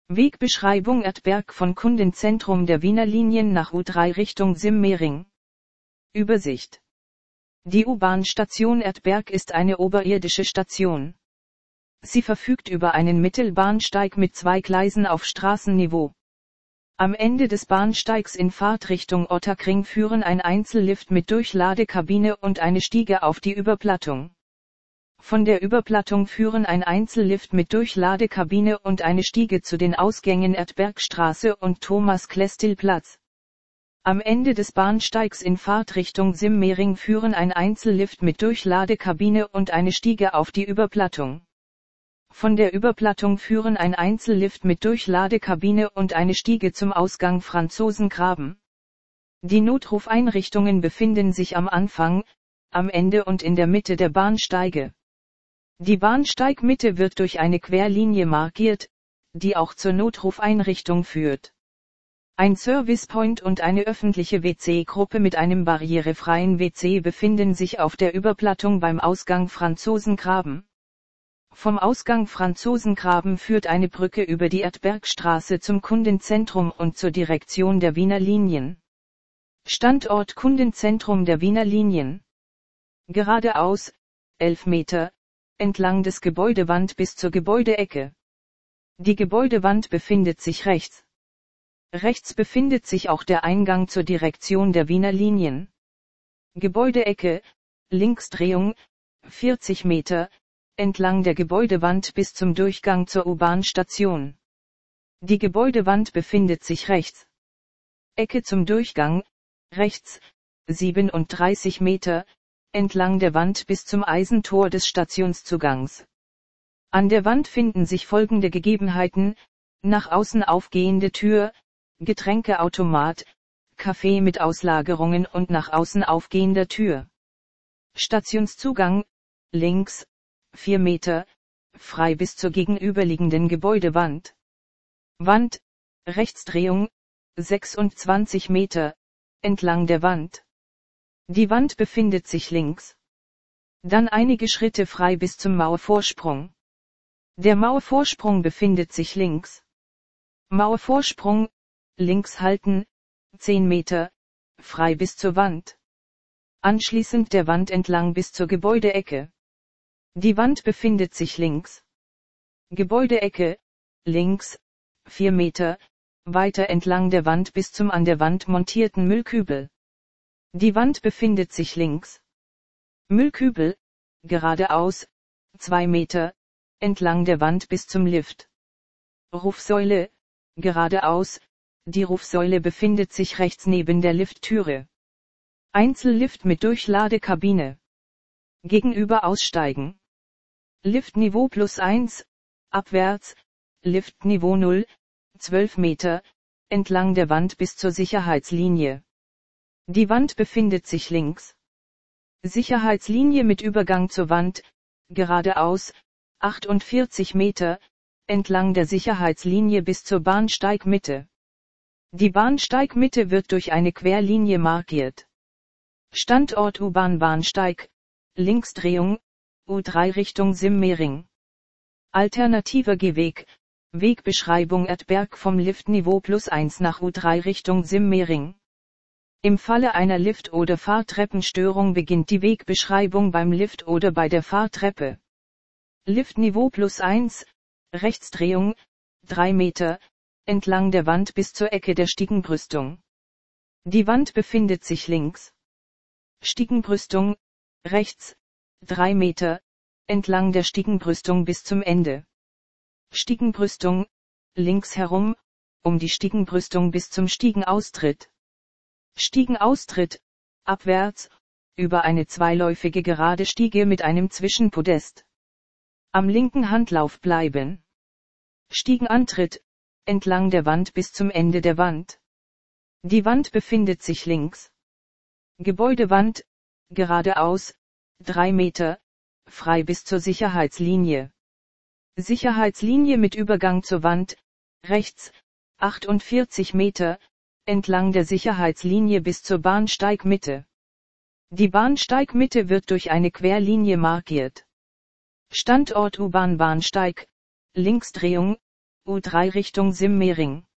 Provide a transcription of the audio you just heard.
Wegbeschreibung Erdberg von Kundenzentrum der Wiener Linien nach U3 Richtung Simmering. Übersicht. Die U-Bahn-Station Erdberg ist eine oberirdische Station. Sie verfügt über einen Mittelbahnsteig mit 2 Gleisen auf Straßenniveau. Am Ende des Bahnsteigs in Fahrtrichtung Ottakring führen ein Einzellift mit Durchladekabine und eine Stiege auf die Überplattung. Von der Überplattung führen ein Einzellift mit Durchladekabine und eine Stiege zu den Ausgängen Erdbergstraße und Thomas-Klestil-Platz. Am Ende des Bahnsteigs in Fahrtrichtung Simmering führen ein Einzellift mit Durchladekabine und eine Stiege auf die Überplattung. Von der Überplattung führen ein Einzellift mit Durchladekabine und eine Stiege zum Ausgang Franzosengraben. Die Notrufeinrichtungen befinden sich am Anfang, am Ende und in der Mitte der Bahnsteige. Die Bahnsteigmitte wird durch eine Querlinie markiert, die auch zur Notrufeinrichtung führt. Ein Servicepoint und eine öffentliche WC-Gruppe mit einem barrierefreien WC befinden sich auf der Überplattung beim Ausgang Franzosengraben. Vom Ausgang Franzosengraben führt eine Brücke über die Erdbergstraße zum Kundenzentrum und zur Direktion der Wiener Linien. Standort Kundenzentrum der Wiener Linien. Geradeaus, 11 Meter, entlang des Gebäudewand bis zur Gebäudeecke. Die Gebäudewand befindet sich rechts. Rechts befindet sich auch der Eingang zur Direktion der Wiener Linien. Gebäudeecke, Linksdrehung, 40 Meter, entlang der Gebäudewand bis zum Durchgang zur U-Bahn-Station. Die Gebäudewand befindet sich rechts. Ecke zum Durchgang, rechts, 37 Meter, entlang der Wand bis zum Eisentor des Stationszugangs. An der Wand finden sich folgende Gegebenheiten: nach außen aufgehende Tür, Getränkeautomat, Café mit Auslagerungen und nach außen aufgehender Tür. Stationszugang, links, 4 Meter, frei bis zur gegenüberliegenden Gebäudewand. Wand, Rechtsdrehung, 26 Meter, entlang der Wand. Die Wand befindet sich links. Dann einige Schritte frei bis zum Mauervorsprung. Der Mauervorsprung befindet sich links. Mauervorsprung, links halten, 10 Meter, frei bis zur Wand. Anschließend der Wand entlang bis zur Gebäudeecke. Die Wand befindet sich links. Gebäudeecke, links, 4 Meter, weiter entlang der Wand bis zum an der Wand montierten Müllkübel. Die Wand befindet sich links. Müllkübel, geradeaus, 2 Meter, entlang der Wand bis zum Lift. Rufsäule, geradeaus, die Rufsäule befindet sich rechts neben der Lifttüre. Einzellift mit Durchladekabine. Gegenüber aussteigen. Liftniveau +1, abwärts, Liftniveau 0, 12 Meter, entlang der Wand bis zur Sicherheitslinie. Die Wand befindet sich links. Sicherheitslinie mit Übergang zur Wand, geradeaus, 48 Meter, entlang der Sicherheitslinie bis zur Bahnsteigmitte. Die Bahnsteigmitte wird durch eine Querlinie markiert. Standort U-Bahn-Bahnsteig, Linksdrehung, U3 Richtung Simmering. Alternativer Gehweg, Wegbeschreibung Erdberg vom Liftniveau +1 nach U3 Richtung Simmering. Im Falle einer Lift- oder Fahrtreppenstörung beginnt die Wegbeschreibung beim Lift oder bei der Fahrtreppe. Liftniveau +1, Rechtsdrehung, 3 Meter, entlang der Wand bis zur Ecke der Stiegenbrüstung. Die Wand befindet sich links. Stiegenbrüstung, rechts, 3 Meter, entlang der Stiegenbrüstung bis zum Ende. Stiegenbrüstung, links herum, um die Stiegenbrüstung bis zum Stiegenaustritt. Stiegenaustritt, abwärts, über eine zweiläufige gerade Stiege mit einem Zwischenpodest. Am linken Handlauf bleiben. Stiegenantritt, entlang der Wand bis zum Ende der Wand. Die Wand befindet sich links. Gebäudewand, geradeaus, 3 Meter, frei bis zur Sicherheitslinie. Sicherheitslinie mit Übergang zur Wand, rechts, 48 Meter, entlang der Sicherheitslinie bis zur Bahnsteigmitte. Die Bahnsteigmitte wird durch eine Querlinie markiert. Standort U-Bahn-Bahnsteig, Linksdrehung, U3 Richtung Simmering.